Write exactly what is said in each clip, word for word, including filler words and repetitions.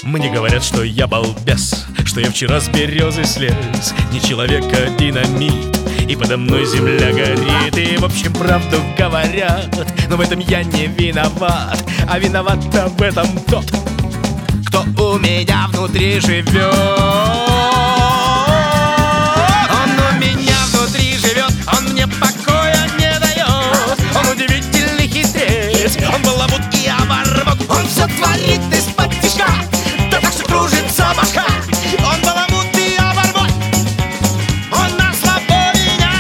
Мне говорят, что я балбес, что я вчера с березы слез. Не человек, а динамит, и подо мной земля горит. И в общем правду говорят, но в этом я не виноват. А виноват-то в этом тот, кто у меня внутри живет. Он у меня внутри живет, он мне покоя не дает. Он удивительный хитрец, он баламут и оборвок. Он все творит из-под тишка, да так что кружится башка. Он баламут и оборвок, он на слабо меня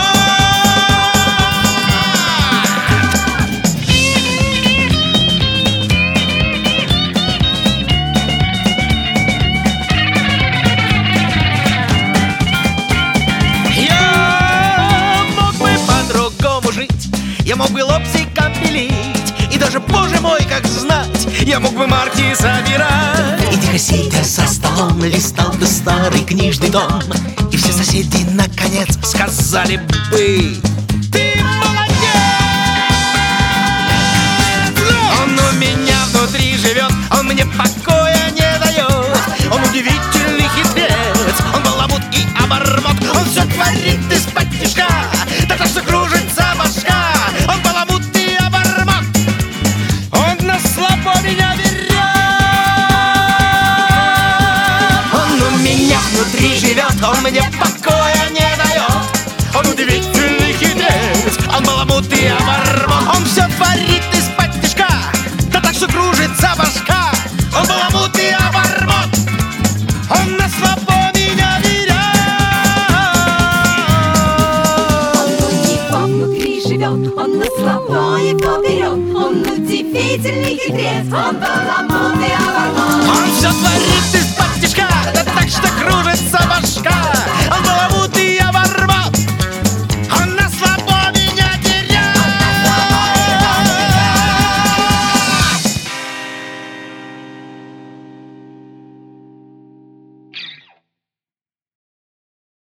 я мог бы лобзиком пилить, и даже, боже мой, как знать, я мог бы марки собирать. И тихо сидя за столом, листал бы старый книжный дом, и все соседи, наконец, сказали бы: ты молодец! Он у меня внутри живет, он мне покоя не дает. Он удивительный хитрец, он баламут и обормот. Он все творит из-под тишка, да так что кружится башка. Он баламут и обормот, он на слабо меня берет. Он у меня внутри живет, он мне покоя не дает. Он удивительный хитрец, он баламут и обормот. Он все творит из-под тишка, да так что кружится башка. Он баламут и обормот, он на слабо меня берет. Он у него внутри живет, он на слабо его берет. Он удивительный хитрец, он баламут и обормот.